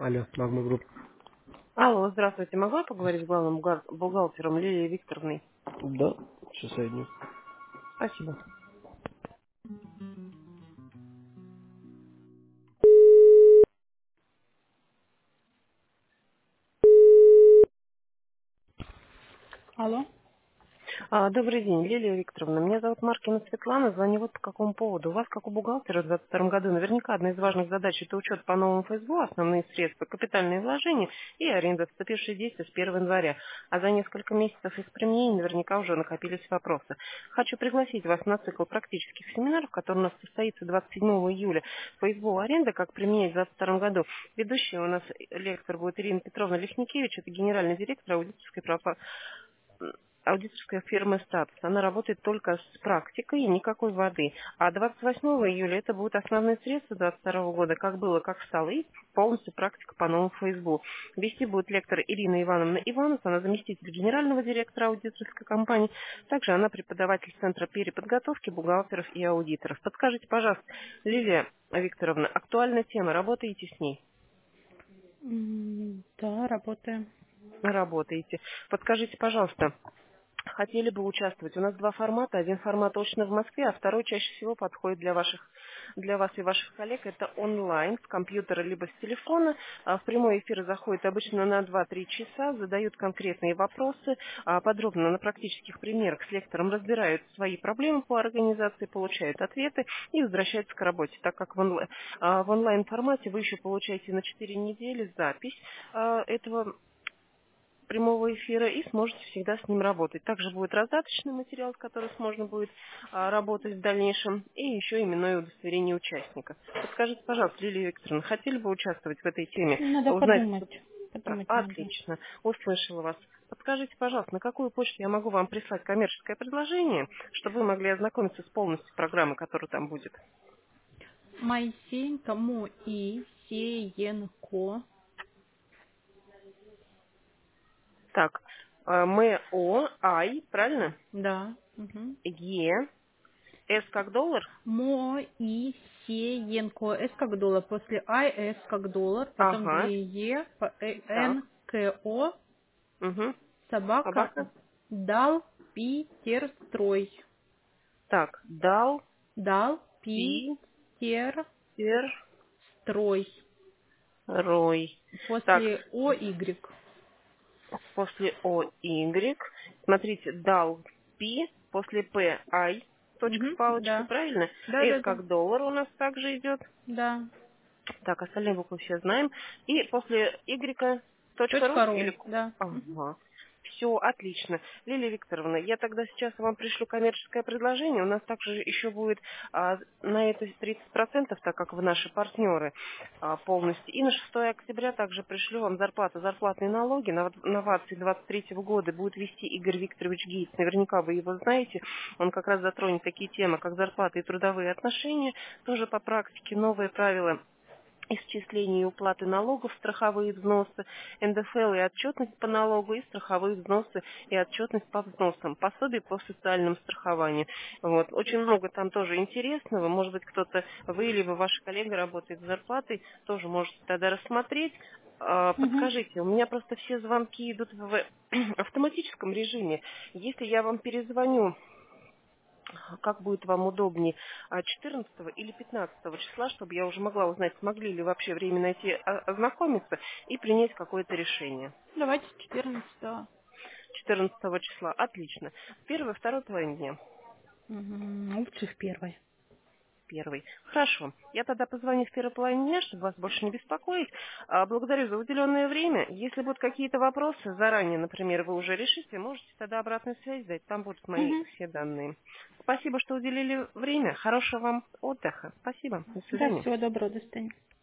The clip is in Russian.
Алло, Магма Групп. Алло, здравствуйте. Могу я поговорить с главным бухгалтером Лилией Викторовной? Да, сейчас соединю. Спасибо. Алло. Добрый день, Лилия Викторовна. Меня зовут Маркина Светлана. Звоню вот по какому поводу. У вас, как у бухгалтера в 2022 году, наверняка одна из важных задач– это учет по новому ФСБУ, основные средства, капитальные вложения и аренда, вступившие в действие с 1 января. А за несколько месяцев их применения наверняка уже накопились вопросы. Хочу пригласить вас на цикл практических семинаров, который у нас состоится 27 июля. ФСБУ аренда, как применять в 2022 году. Ведущая у нас лектор будет Ирина Петровна Лихникевич, это генеральный директор аудиторской фирмы «Статус». Она работает только с практикой и никакой воды. А 28 июля это будут основные средства 2022 года, как было, как стало, и полностью практика по новому ФСБУ. Вести будет лектор Ирина Ивановна Иванов, она заместитель генерального директора аудиторской компании. Также она преподаватель Центра переподготовки бухгалтеров и аудиторов. Подскажите, пожалуйста, Лилия Викторовна, актуальная тема, работаете с ней? Да, работаем. Работаете. Подскажите, пожалуйста, хотели бы участвовать. У нас два формата. Один формат очно в Москве, а второй чаще всего подходит для вас и ваших коллег. Это онлайн, с компьютера либо с телефона. В прямой эфир заходит обычно на 2-3 часа, задают конкретные вопросы, подробно на практических примерах с лектором разбирают свои проблемы по организации, получают ответы и возвращаются к работе. Так как в онлайн-формате вы еще получаете на 4 недели запись этого прямого эфира и сможете всегда с ним работать. Также будет раздаточный материал, с которым можно будет работать в дальнейшем, и еще именное удостоверение участника. Подскажите, пожалуйста, Лилия Викторовна, хотели бы участвовать в этой теме? Надо Узнать... подумать. Подумать надо. Отлично, услышала вас. Подскажите, пожалуйста, на какую почту я могу вам прислать коммерческое предложение, чтобы вы могли ознакомиться с полностью программой, которая там будет? Моисеенко, Моисеенко. Так, МОАЙ, правильно? Да. Угу. Е, С как доллар? Моисеенко. С как доллар. После I, S как доллар. Потом Ага, 2 Е. так. Н, К, О. Угу. Собака. Собака. Дал, Питерстрой. Так, дал, Дал, пи, Питерстрой. пер, рой. Так, После О, Y. после О, Y. Смотрите, дал, пи, после П, ай, точка с Угу. палочкой, Да. правильно? Да, С да, да. как доллар у нас также идет. Да. Так, остальные буквы все знаем. И после Y, точка ру Точка ру. или... Да. Мгм. Ага. Все, отлично. Лилия Викторовна, я тогда сейчас вам пришлю коммерческое предложение. У нас также еще будет на это 30%, так как вы наши партнеры полностью. И на 6 октября также пришлю вам зарплату. Зарплатные налоги на новации 23 года будет вести Игорь Викторович Гейтс. Наверняка вы его знаете. Он как раз затронет такие темы, как зарплаты и трудовые отношения. Тоже по практике новые правила исчисления и уплаты налогов, страховые взносы, НДФЛ и отчетность по налогу, и страховые взносы и отчетность по взносам, пособие по социальному страхованию. Вот. Очень много там тоже интересного. Может быть, кто-то, вы или ваша коллега работает с зарплатой, тоже можете тогда рассмотреть. Мгм. Подскажите, у меня просто все звонки идут в автоматическом режиме. Если я вам перезвоню, как будет вам удобнее, 14 или 15 числа, чтобы я уже могла узнать, смогли ли вообще время найти, ознакомиться и принять какое-то решение. Давайте 14. 14 числа. Отлично. Первый, второй половине дня. Лучше в первой. Первый. Хорошо. Я тогда позвоню в первой половине дня, чтобы вас больше не беспокоить. Благодарю за уделенное время. Если будут какие-то вопросы заранее, например, вы уже решите, можете тогда обратную связь дать. Там будут мои Угу. все данные. Спасибо, что уделили время. Хорошего вам отдыха. Спасибо. До Да, свидания. всего доброго, до свидания.